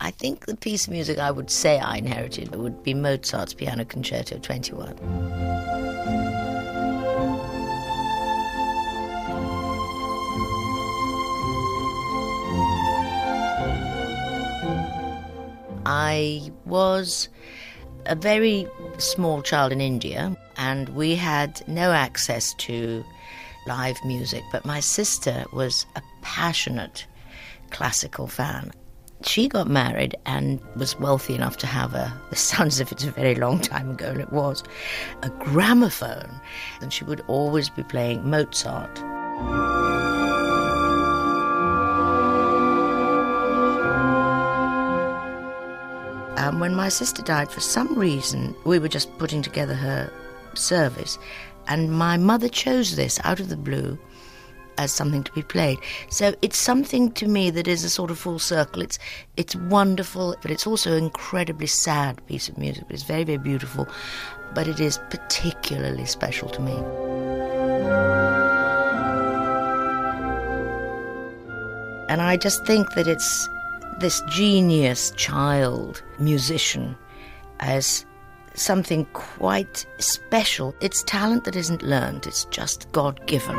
I think the piece of music I would say I inherited would be Mozart's Piano Concerto 21. I was a very small child in India, and we had no access to live music, but my sister was a passionate classical fan. She got married and was wealthy enough to have it sounds as if it's a very long time ago, and it was, a gramophone, and she would always be playing Mozart. When my sister died, for some reason, we were just putting together her service, and my mother chose this out of the blue as something to be played. So it's something to me that is a sort of full circle. It's wonderful, but it's also an incredibly sad piece of music. It's very, very beautiful, but it is particularly special to me. And I just think that it's this genius child musician as something quite special. It's talent that isn't learned, it's just God-given.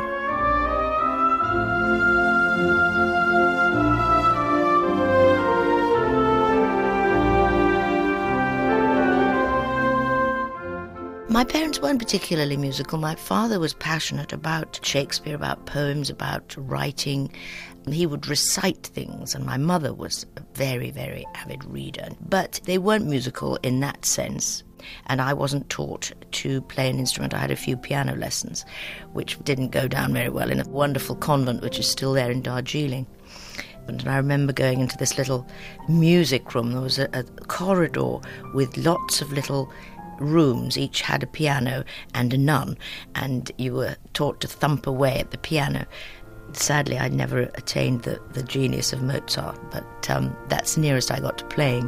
My parents weren't particularly musical. My father was passionate about Shakespeare, about poems, about writing. He would recite things, and my mother was a very, very avid reader. But they weren't musical in that sense, and I wasn't taught to play an instrument. I had a few piano lessons, which didn't go down very well, in a wonderful convent which is still there in Darjeeling. And I remember going into this little music room. There was a corridor with lots of little rooms, each had a piano and a nun, and you were taught to thump away at the piano. Sadly, I never attained the genius of Mozart, but that's the nearest I got to playing.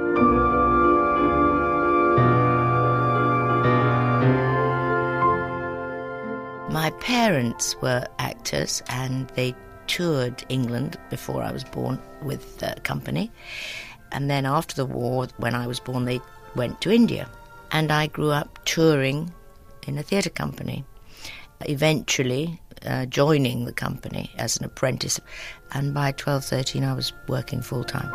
My parents were actors, and they toured England before I was born with the company, and then after the war, when I was born, they went to India. And I grew up touring in a theatre company, eventually joining the company as an apprentice. And by 12, 13, I was working full-time.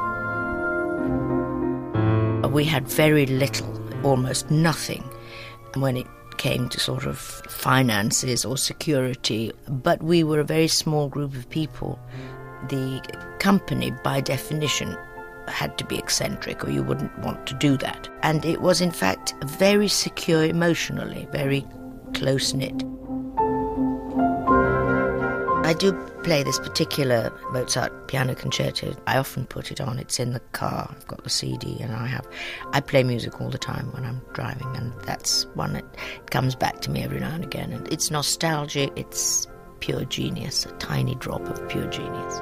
We had very little, almost nothing, when it came to sort of finances or security. But we were a very small group of people. The company, by definition, had to be eccentric, or you wouldn't want to do that. And it was, in fact, very secure emotionally, very close-knit. I do play this particular Mozart Piano Concerto. I often put it on. It's in the car. I've got the CD, and I play music all the time when I'm driving, and that's one that comes back to me every now and again. And it's nostalgic. It's pure genius, a tiny drop of pure genius.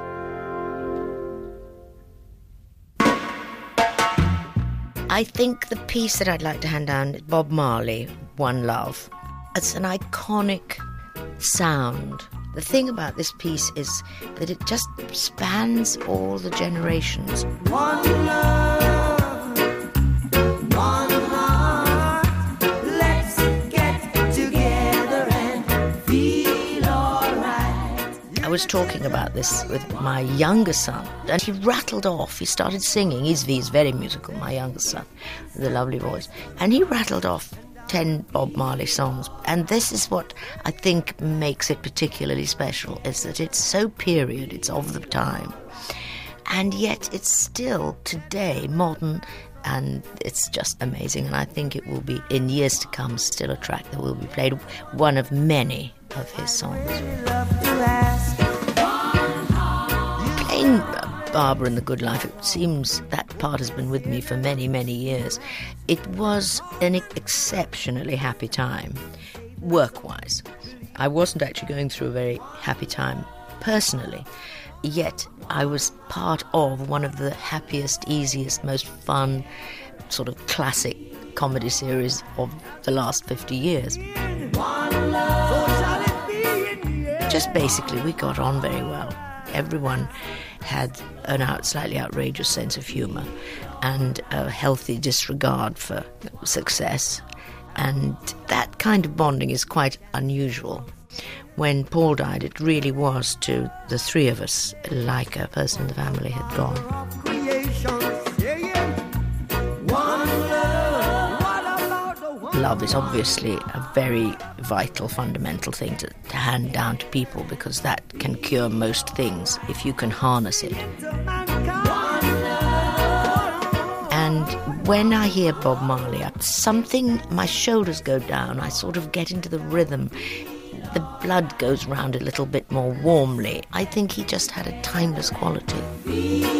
I think the piece that I'd like to hand down is Bob Marley, One Love. It's an iconic sound. The thing about this piece is that it just spans all the generations. One love, one heart, let's get together and feel alright. I was talking about this with my younger son, and he rattled off. He started singing. He's very musical, my younger son, with a lovely voice. And he rattled off 10 Bob Marley songs. And this is what I think makes it particularly special, is that it's so period, it's of the time. And yet it's still, today, modern, and it's just amazing. And I think it will be, in years to come, still a track that will be played, one of many of his songs. Playing Barbara and the Good Life, it seems that part has been with me for many, many years. It was an exceptionally happy time, work-wise. I wasn't actually going through a very happy time personally, yet I was part of one of the happiest, easiest, most fun, sort of classic comedy series of the last 50 years. Just basically, we got on very well. Everyone had an slightly outrageous sense of humour and a healthy disregard for success. And that kind of bonding is quite unusual. When Paul died, it really was to the three of us like a person in the family had gone. Love is obviously a very vital, fundamental thing to hand down to people, because that can cure most things if you can harness it. And when I hear Bob Marley, my shoulders go down, I sort of get into the rhythm. The blood goes round a little bit more warmly. I think he just had a timeless quality.